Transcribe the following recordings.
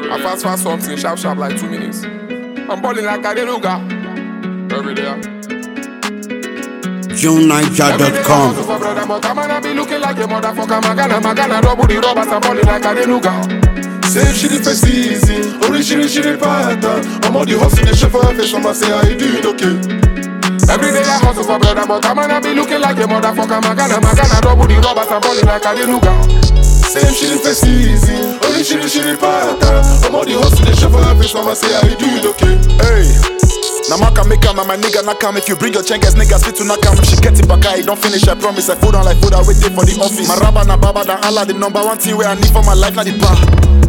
I fast something, sharp like 2 minutes. I'm balling like a deluga. Every day. JuneNiger.com. But I'm gonna be looking like a motherfucker. Magana, double the robbers. I'm balling like a deluga. Same shit if it's easy, only shit pattern. I'm on the hustle, the chef for face, I'ma say, are you doing okay? Every day I hustle for brother, but I'm gonna be looking like a motherfucker. Magana, double the robbers. I'm balling like a deluga. Same shit if it's easy, only shit pattern. I'm on the hustle, the chef for face, I'ma say, are you doing okay? Hey. Now Maka make my nigga knock him. If you bring your chengas, niggas fit to knock him. If she get it back, I don't finish, I promise. I food on like food, I waiting for the office. My rabba na baba dan Allah, the number one thing where I need for my life, not the bar.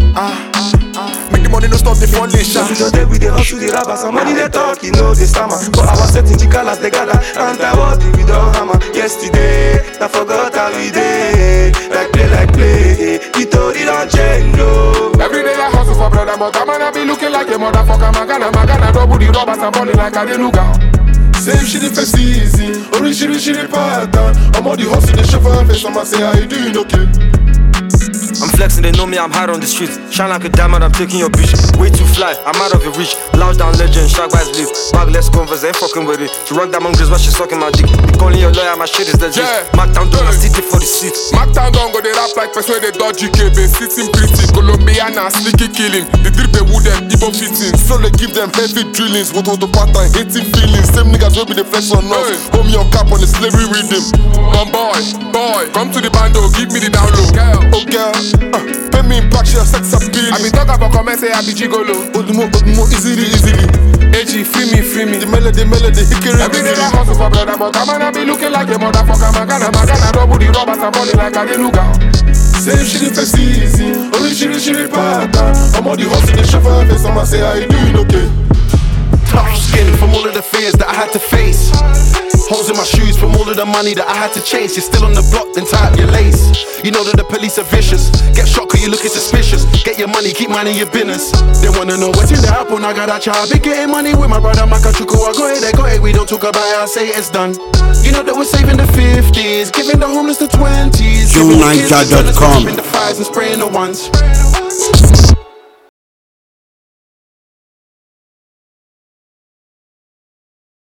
Make the money no stop the funding, shot. Today we dey hustle the rapper, some money they talk, you know they stammer. But our setting the colors they gather, and I body we don't hammer. Yesterday, I forgot how we did. Like play, it don't change, no. Every day I hustle for brother, but I'm gonna be looking like a motherfucker. Magana, double the robbers. I'm balling like a deluga. Same shit if it's easy, only shit pattern. I'm on the hustle, the chef for face, I'ma say, are you doing okay? I'm flexing, they know me, I'm hard on the streets. Shine like a diamond, I'm taking your bitch. Way too fly, I'm out of your reach. Loud down legend, shark by sleep. Bagless converse, ain't fucking with it. To rock that mongrels while she sucking my dick. You calling your lawyer, my shit is legit. Yeah. Mark down, don't sit it for the seat. Markdown don't go, they rap like person they dodgy KB. Sitting pretty, Colombiana, sneaky killing. The drip they wooden, Igbo fitting. So they give them heavy drillings, what the pattern, hating feelings. Same niggas will be the flex on us. Hold me on cap on the slavery rhythm. Boy, come to the bando, give me the download. Girl, Oh girl, pay me in back, she a sex appeal. I be talking about comment, say I be gigolo. Odumo, easily. AG, free me. The melody, hickory. Every day I hustle for brother, but I'm gonna be looking like a motherfucker. Magana, double the robbers. I'm balling like a deluga. Same shit if it's easy, only shit pattern. I'm on the hustle, the chef for face, I'ma say, are you doing okay? Tough skin from all of the fears that I had to face. Holes in my shoes from all of the money that I had to chase. You're still on the block, then tie up your lace. You know that the police are vicious. Get shot cause you looking suspicious. Get your money, keep minding your business. They wanna know what's in the apple, I got that child. Been getting money with my brother Makachuku. I got it, we don't talk about it, I say it's done. You know that we're saving the 50s, giving the homeless the 20s. JuneNiger.com. Giving the 5s and spraying the ones.